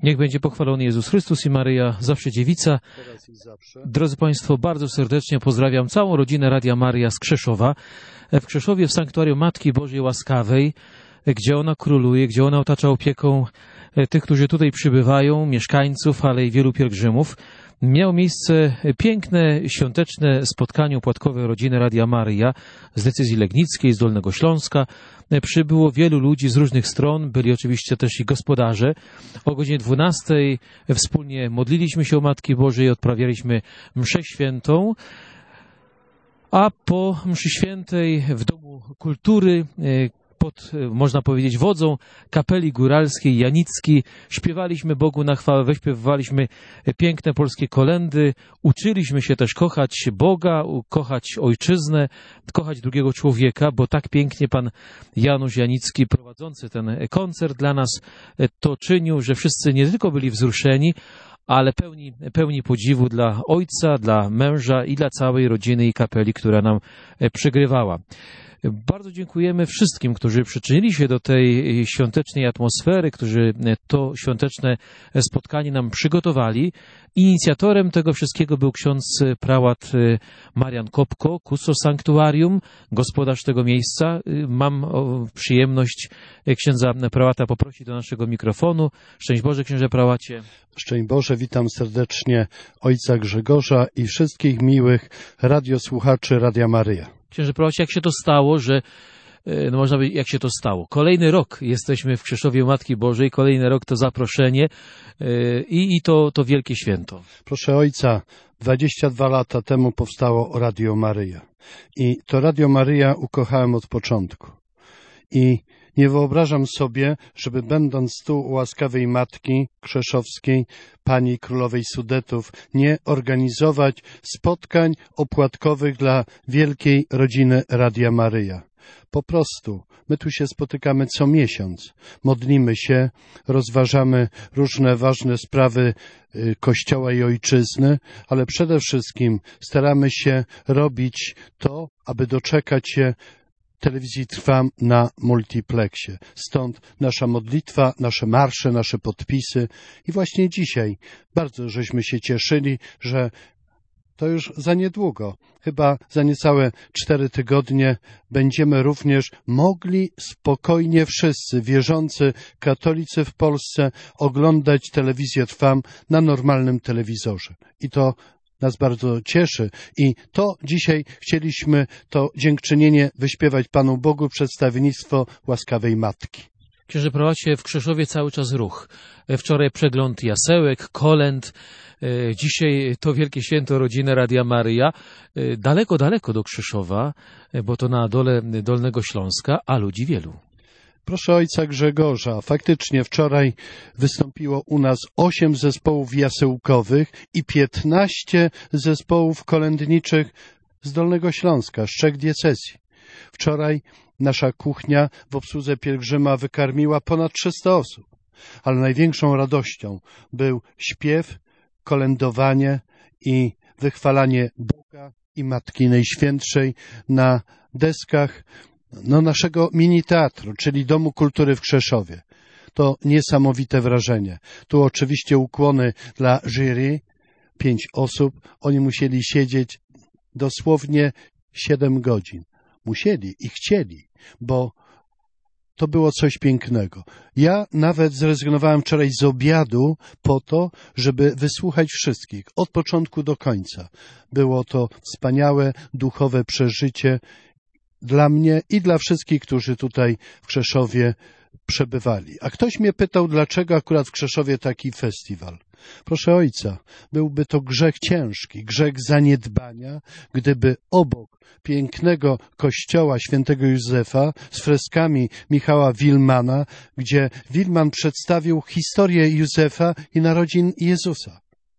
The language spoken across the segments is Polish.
Niech będzie pochwalony Jezus Chrystus i Maryja, zawsze dziewica. Teraz i zawsze. Drodzy Państwo, bardzo serdecznie pozdrawiam całą rodzinę Radia Maryja z Krzeszowa. W Krzeszowie, w Sanktuarium Matki Bożej Łaskawej, gdzie ona króluje, gdzie ona otacza opieką tych, którzy tutaj przybywają, mieszkańców, ale i wielu pielgrzymów. Miało miejsce piękne, świąteczne spotkanie opłatkowe rodziny Radia Maryja z decyzji legnickiej, z Dolnego Śląska. Przybyło wielu ludzi z różnych stron, byli oczywiście też i gospodarze. O godzinie 12 wspólnie modliliśmy się o Matki Bożej, odprawialiśmy mszę świętą, a po mszy świętej w Domu Kultury pod, można powiedzieć, wodzą kapeli góralskiej Janicki śpiewaliśmy Bogu na chwałę, wyśpiewaliśmy piękne polskie kolędy, uczyliśmy się też kochać Boga, kochać ojczyznę, kochać drugiego człowieka, bo tak pięknie pan Janusz Janicki, prowadzący ten koncert dla nas, to czynił, że wszyscy nie tylko byli wzruszeni, ale pełni podziwu dla ojca, dla męża i dla całej rodziny i kapeli, która nam przygrywała. Bardzo dziękujemy wszystkim, którzy przyczynili się do tej świątecznej atmosfery, którzy to świąteczne spotkanie nam przygotowali. Inicjatorem tego wszystkiego był ksiądz prałat Marian Kopko, kustos sanktuarium, gospodarz tego miejsca. Mam przyjemność księdza prałata poprosić do naszego mikrofonu. Szczęść Boże, księże prałacie. Szczęść Boże, witam serdecznie ojca Grzegorza i wszystkich miłych radiosłuchaczy Radia Maryja. Księże prałacie, jak się to stało, że no można powiedzieć, jak się to stało. Kolejny rok jesteśmy w Krzeszowie Matki Bożej, kolejny rok to zaproszenie i to wielkie święto. Proszę ojca, 22 lata temu powstało Radio Maryja i to Radio Maryja ukochałem od początku. I nie wyobrażam sobie, żeby będąc tu u łaskawej Matki Krzeszowskiej, Pani Królowej Sudetów, nie organizować spotkań opłatkowych dla wielkiej rodziny Radia Maryja. Po prostu, my tu się spotykamy co miesiąc, modlimy się, rozważamy różne ważne sprawy Kościoła i ojczyzny, ale przede wszystkim staramy się robić to, aby doczekać się telewizji Trwam na multiplexie. Stąd nasza modlitwa, nasze marsze, nasze podpisy. I właśnie dzisiaj bardzo żeśmy się cieszyli, że to już za niedługo, chyba za niecałe 4 tygodnie, będziemy również mogli spokojnie wszyscy wierzący katolicy w Polsce oglądać telewizję Trwam na normalnym telewizorze. I to nas bardzo cieszy i to dzisiaj chcieliśmy to dziękczynienie wyśpiewać Panu Bogu, przedstawienictwo łaskawej Matki. Księże prałacie, w Krzeszowie cały czas ruch. Wczoraj przegląd jasełek, kolęd, dzisiaj to wielkie święto rodziny Radia Maryja. Daleko, daleko do Krzeszowa, bo to na dole Dolnego Śląska, a ludzi wielu. Proszę ojca Grzegorza, faktycznie wczoraj wystąpiło u nas 8 zespołów jasełkowych i 15 zespołów kolędniczych z Dolnego Śląska, z 3 diecezji. Wczoraj nasza kuchnia w obsłudze pielgrzyma wykarmiła ponad 300 osób, ale największą radością był śpiew, kolędowanie i wychwalanie Boga i Matki Najświętszej na deskach naszego mini teatru, czyli Domu Kultury w Krzeszowie. To niesamowite wrażenie. Tu oczywiście ukłony dla jury, 5 osób. Oni musieli siedzieć dosłownie 7 godzin. Musieli i chcieli, bo to było coś pięknego. Ja nawet zrezygnowałem wczoraj z obiadu po to, żeby wysłuchać wszystkich, od początku do końca. Było to wspaniałe, duchowe przeżycie dla mnie i dla wszystkich, którzy tutaj w Krzeszowie przebywali. A ktoś mnie pytał, dlaczego akurat w Krzeszowie taki festiwal. Proszę ojca, byłby to grzech ciężki, grzech zaniedbania, gdyby obok pięknego kościoła świętego Józefa z freskami Michała Wilmana, gdzie Wilman przedstawił historię Józefa i narodzin Jezusa.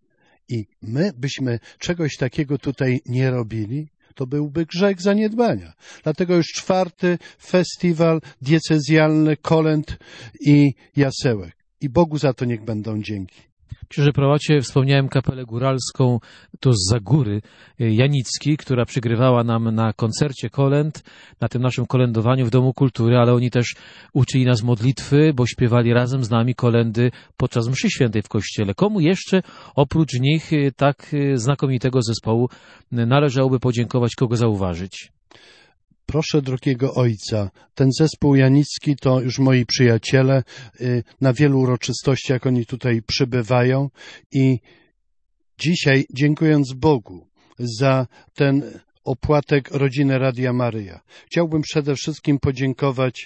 I my byśmy czegoś takiego tutaj nie robili, to byłby grzech zaniedbania. Dlatego już 4. festiwal diecezjalny kolęd i jasełek. I Bogu za to niech będą dzięki. Księże prałacie, wspomniałem kapelę góralską, to zza góry Janicki, która przygrywała nam na koncercie kolęd, na tym naszym kolędowaniu w Domu Kultury, ale oni też uczyli nas modlitwy, bo śpiewali razem z nami kolędy podczas mszy świętej w kościele. Komu jeszcze oprócz nich tak znakomitego zespołu należałoby podziękować, kogo zauważyć? Proszę drogiego ojca, ten zespół Janicki to już moi przyjaciele, na wielu uroczystościach oni tutaj przybywają i dzisiaj, dziękując Bogu za ten opłatek rodziny Radia Maryja, chciałbym przede wszystkim podziękować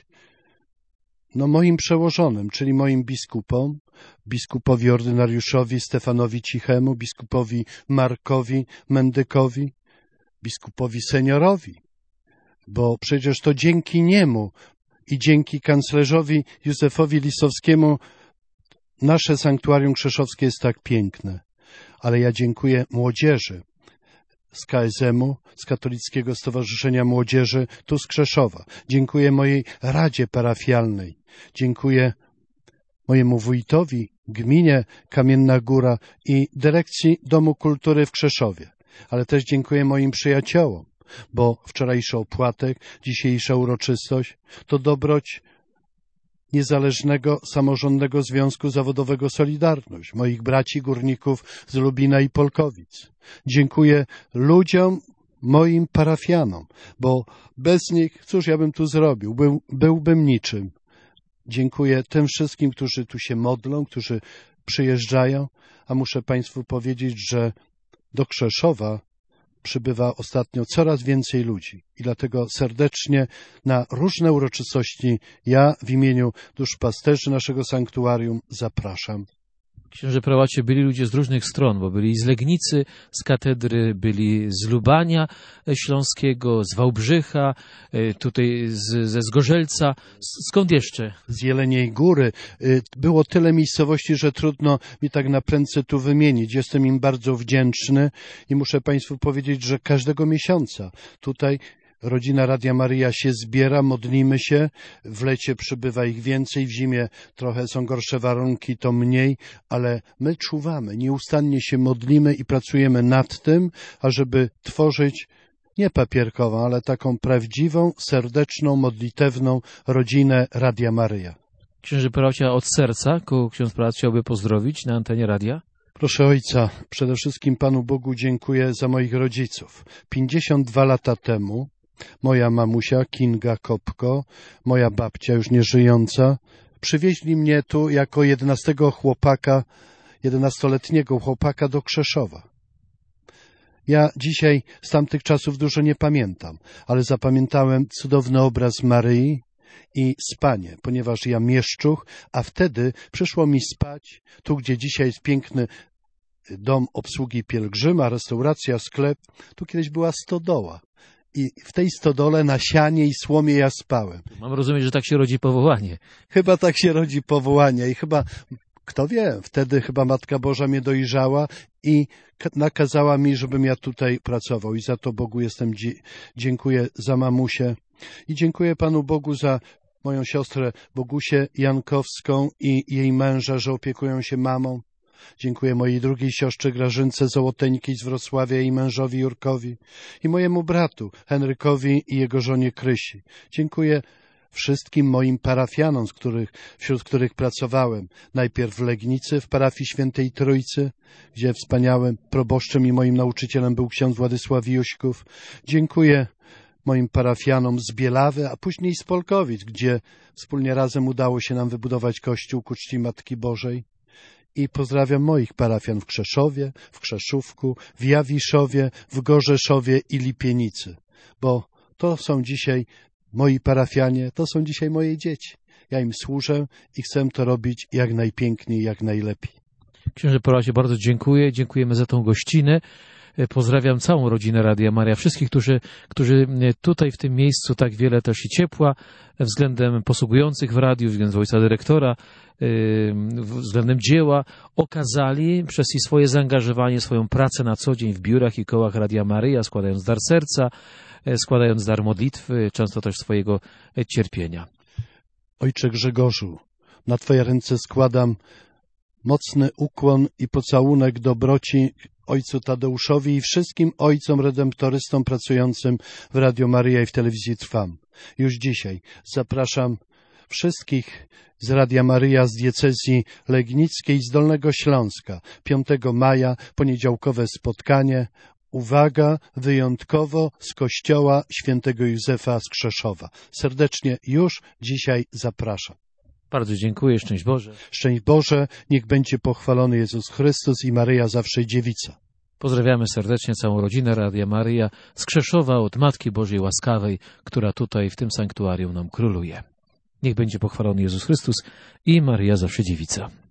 moim przełożonym, czyli moim biskupom, biskupowi ordynariuszowi Stefanowi Cichemu, biskupowi Markowi Mendykowi, biskupowi seniorowi, bo przecież to dzięki niemu i dzięki kanclerzowi Józefowi Lisowskiemu nasze sanktuarium krzeszowskie jest tak piękne. Ale ja dziękuję młodzieży z KSM-u, z Katolickiego Stowarzyszenia Młodzieży tu z Krzeszowa. Dziękuję mojej Radzie Parafialnej. Dziękuję mojemu wójtowi, gminie Kamienna Góra i dyrekcji Domu Kultury w Krzeszowie. Ale też dziękuję moim przyjaciołom, bo wczorajszy opłatek, dzisiejsza uroczystość to dobroć Niezależnego Samorządnego Związku Zawodowego Solidarność, moich braci górników z Lubina i Polkowic. Dziękuję ludziom, moim parafianom, bo bez nich, cóż ja bym tu zrobił, byłbym niczym. Dziękuję tym wszystkim, którzy tu się modlą, którzy przyjeżdżają, a muszę Państwu powiedzieć, że do Krzeszowa przybywa ostatnio coraz więcej ludzi i dlatego serdecznie na różne uroczystości ja w imieniu duszpasterzy naszego sanktuarium zapraszam. Księże prałacie, byli ludzie z różnych stron, bo byli z Legnicy, z katedry, byli z Lubania Śląskiego, z Wałbrzycha, tutaj ze Zgorzelca. Skąd jeszcze? Z Jeleniej Góry. Było tyle miejscowości, że trudno mi tak na prędce tu wymienić. Jestem im bardzo wdzięczny i muszę Państwu powiedzieć, że każdego miesiąca tutaj rodzina Radia Maryja się zbiera, modlimy się, w lecie przybywa ich więcej, w zimie trochę są gorsze warunki, to mniej, ale my czuwamy, nieustannie się modlimy i pracujemy nad tym, ażeby tworzyć nie papierkową, ale taką prawdziwą, serdeczną, modlitewną rodzinę Radia Maryja. Księże prałacie, od serca, kogo ksiądz prałat chciałby pozdrowić na antenie radia? Proszę ojca, przede wszystkim Panu Bogu dziękuję za moich rodziców. 52 lata temu moja mamusia Kinga Kopko, moja babcia już nieżyjąca, przywieźli mnie tu jako 11-letniego chłopaka do Krzeszowa. Ja dzisiaj z tamtych czasów dużo nie pamiętam, ale zapamiętałem cudowny obraz Maryi i spanie, ponieważ ja mieszczuch, a wtedy przyszło mi spać tu, gdzie dzisiaj jest piękny dom obsługi pielgrzyma, restauracja, sklep. Tu kiedyś była stodoła. I w tej stodole na sianie i słomie ja spałem. Mam rozumieć, że tak się rodzi powołanie. Chyba tak się rodzi powołanie i chyba, kto wie, wtedy chyba Matka Boża mnie dojrzała i nakazała mi, żebym ja tutaj pracował. I za to Bogu dziękuję za mamusię i dziękuję Panu Bogu za moją siostrę Bogusię Jankowską i jej męża, że opiekują się mamą. Dziękuję mojej drugiej siostrze Grażynce Złoteńkiej z Wrocławia i mężowi Jurkowi i mojemu bratu Henrykowi i jego żonie Krysi. Dziękuję wszystkim moim parafianom, wśród których pracowałem. Najpierw w Legnicy, w parafii Świętej Trójcy, gdzie wspaniałym proboszczem i moim nauczycielem był ksiądz Władysław Juśków. Dziękuję moim parafianom z Bielawy, a później z Polkowic, gdzie wspólnie razem udało się nam wybudować kościół ku czci Matki Bożej. I pozdrawiam moich parafian w Krzeszowie, w Krzeszówku, w Jawiszowie, w Gorzeszowie i Lipienicy, bo to są dzisiaj moi parafianie, to są dzisiaj moje dzieci. Ja im służę i chcę to robić jak najpiękniej, jak najlepiej. Księże prałacie, bardzo dziękuję. Dziękujemy za tą gościnę. Pozdrawiam całą rodzinę Radia Maryja, wszystkich, którzy tutaj w tym miejscu tak wiele też i ciepła względem posługujących w radiu, względem ojca dyrektora, względem dzieła okazali przez swoje zaangażowanie, swoją pracę na co dzień w biurach i kołach Radia Maryja, składając dar serca, składając dar modlitwy, często też swojego cierpienia. Ojcze Grzegorzu, na Twoje ręce składam Mocny ukłon i pocałunek dobroci ojcu Tadeuszowi i wszystkim ojcom redemptorystom pracującym w Radio Maryja i w Telewizji Trwam. Już dzisiaj zapraszam wszystkich z Radia Maryja z diecezji legnickiej z Dolnego Śląska. 5 maja poniedziałkowe spotkanie. Uwaga, wyjątkowo z kościoła świętego Józefa z Krzeszowa. Serdecznie już dzisiaj zapraszam. Bardzo dziękuję, szczęść Boże. Szczęść Boże, niech będzie pochwalony Jezus Chrystus i Maryja zawsze dziewica. Pozdrawiamy serdecznie całą rodzinę Radia Maryja z Krzeszowa od Matki Bożej Łaskawej, która tutaj w tym sanktuarium nam króluje. Niech będzie pochwalony Jezus Chrystus i Maryja zawsze dziewica.